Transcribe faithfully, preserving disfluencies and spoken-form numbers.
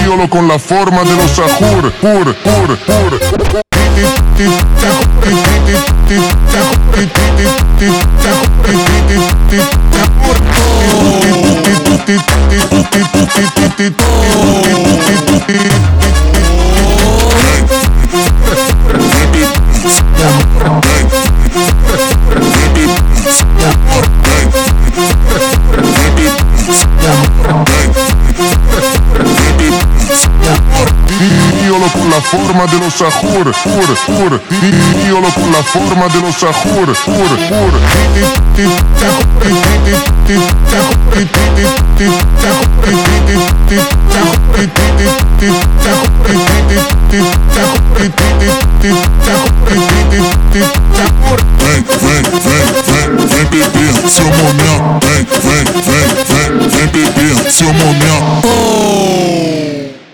Ídolo con la forma de los sahur, pur, pur, pur. Ídolo con la forma de los sahur, pur, pur. Ídolo con la forma de los sahur, pur, pur.